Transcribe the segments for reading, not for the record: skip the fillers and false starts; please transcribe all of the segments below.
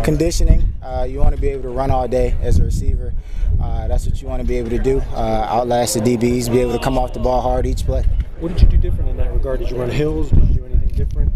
conditioning. You want to be able to run all day as a receiver. That's what you want to be able to do. Outlast the DBs, be able to come off the ball hard each play. What did you do different in that regard? Did you run hills? Did you do anything different?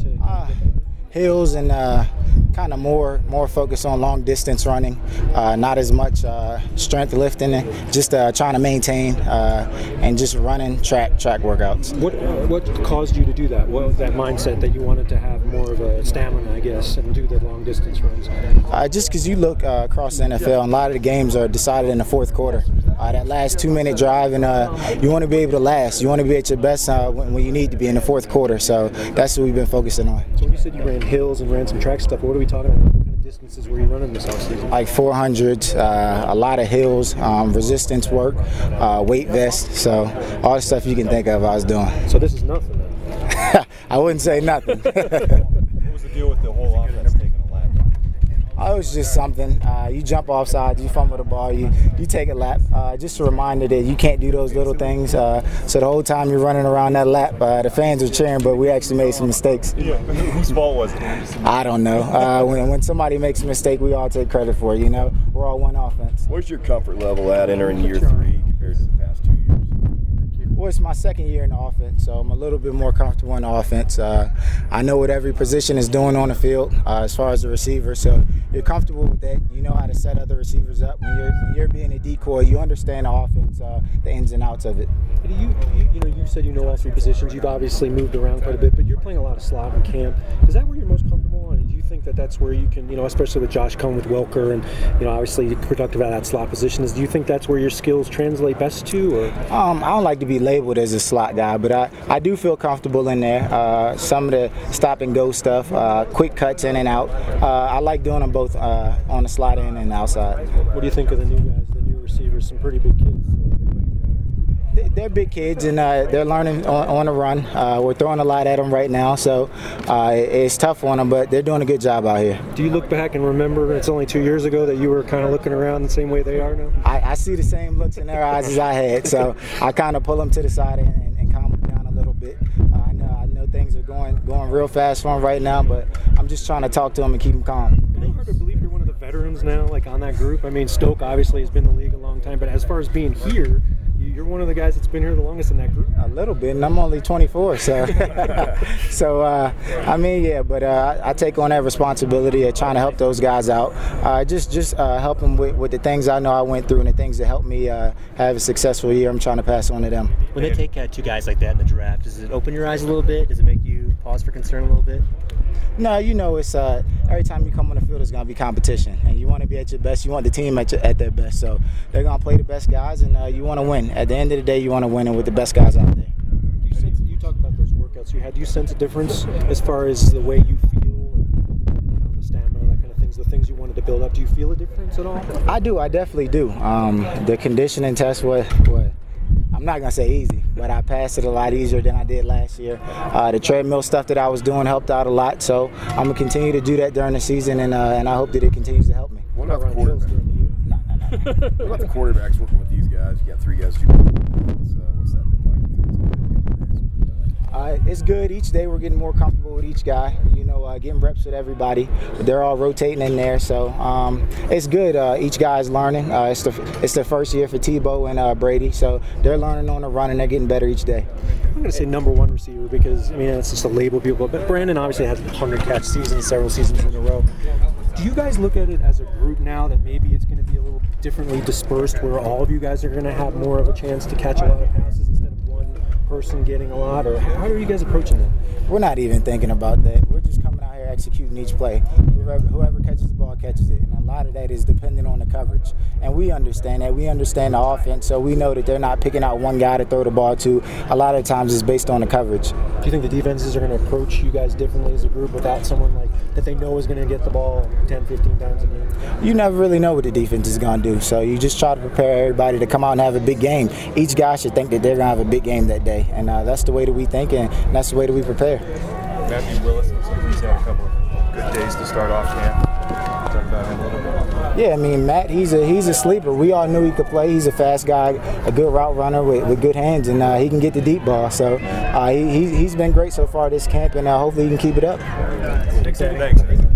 Hills and kind of more focus on long distance running, not as much strength lifting, and just trying to maintain and just running track workouts. What caused you to do that? What was that mindset that you wanted to have more of a stamina, I guess, and do the long distance runs? Just because you look across the NFL, and a lot of the games are decided in the fourth quarter. That last 2-minute drive, and you want to be able to last. You want to be at your best when you need to be in the fourth quarter. So that's what we've been focusing on. So when you said you ran hills and ran some track stuff, what are we talking about? What kind of distances were you running this offseason? Like 400s, a lot of hills, resistance work, weight vest. So all the stuff you can think of I was doing. So this is nothing then? I wouldn't say nothing. What was the deal with the whole offense taking a lap? It was just something. You jump off sides, you fumble the ball, you take a lap. Just a reminder that you can't do those little things. So the whole time you're running around that lap, the fans are cheering, but we actually made some mistakes. Yeah. Whose fault was it? I don't know. When somebody makes a mistake, we all take credit for it. You know, we're all one offense. Where's your comfort level at entering year 3 compared to the past 2 years? Well, it's my second year in the offense, so I'm a little bit more comfortable in the offense. I know what every position is doing on the field as far as the receiver, so you're comfortable with that. You know how to set other receivers up. When you're being a decoy, you understand the offense, the ins and outs of it. You said you know all 3 positions. You've obviously moved around quite a bit, but you're playing a lot of slot in camp. Is that where you're most comfortable? And do you think that that's where you can, especially with Josh Cohen with Welker, and obviously productive at that slot position, do you think that's where your skills translate best to? Or I don't like to be labeled as a slot guy, but I do feel comfortable in there. Some of the stop and go stuff, quick cuts in and out. I like doing them both on the slot in and outside. What do you think of the new guys, the new receivers? Some pretty big kids. They're big kids, and they're learning on the run. We're throwing a lot at them right now, so it's tough on them, but they're doing a good job out here. Do you look back and remember it's only 2 years ago that you were kind of looking around the same way they are now? I see the same looks in their eyes as I had, so I kind of pull them to the side and calm them down a little bit. I know things are going real fast for them right now, but I'm just trying to talk to them and keep them calm. It's hard to believe you're one of the veterans now, like on that group. I mean, Stoke obviously has been in the league a long time, but as far as being here, you're one of the guys that's been here the longest in that group. A little bit, and I'm only 24, so but I take on that responsibility of trying to help those guys out. Just help them with the things I know I went through and the things that helped me have a successful year. I'm trying to pass on to them. When they take 2 guys like that in the draft, does it open your eyes a little bit? Does it make you pause for concern a little bit? No, it's every time you come on the field, there's going to be competition, and you want to be at your best. You want the team at their best, so they're going to play the best guys, and you want to win. At the end of the day, you want to win and with the best guys out there. You talk about those workouts you had. Do you sense a difference as far as the way you feel, and the stamina, that kind of things, the things you wanted to build up? Do you feel a difference at all? I do. I definitely do. The conditioning test was I'm not going to say easy, but I passed it a lot easier than I did last year. The treadmill stuff that I was doing helped out a lot, so I'm going to continue to do that during the season, and I hope that it continues to help me. What about the quarterbacks? What about the quarterbacks working with these guys? You got 3 guys. What's that been like? It's good. Each day we're getting more comfortable with each guy. Getting reps with everybody. They're all rotating in there, so it's good. Each guy's learning. It's the first year for Tebow and Brady, so they're learning on the run and they're getting better each day. I'm going to say number 1 receiver because it's just a label people. But Brandon obviously has 100 catch seasons, several seasons in a row. Do you guys look at it as a group now that maybe it's going to be a little differently dispersed, where all of you guys are going to have more of a chance to catch a lot of passes instead of one person getting a lot? Or how are you guys approaching that? We're not even thinking about that. We're just coming out here executing each play. Whoever catches the ball catches it, and a lot of that is dependent on the coverage. And we understand that. We understand the offense, so we know that they're not picking out one guy to throw the ball to. A lot of times it's based on the coverage. Do you think the defenses are going to approach you guys differently as a group without someone like that they know is going to get the ball 10, 15 times a game? You never really know what the defense is going to do, so you just try to prepare everybody to come out and have a big game. Each guy should think that they're going to have a big game that day, and that's the way that we think, and that's the way that we prepare. Matthew Willis, he's had a couple of good days to start off camp. Talk about him a little bit. Yeah, Matt, he's a sleeper. We all knew he could play. He's a fast guy, a good route runner with good hands, and he can get the deep ball. So he's been great so far this camp, and hopefully he can keep it up. Thanks.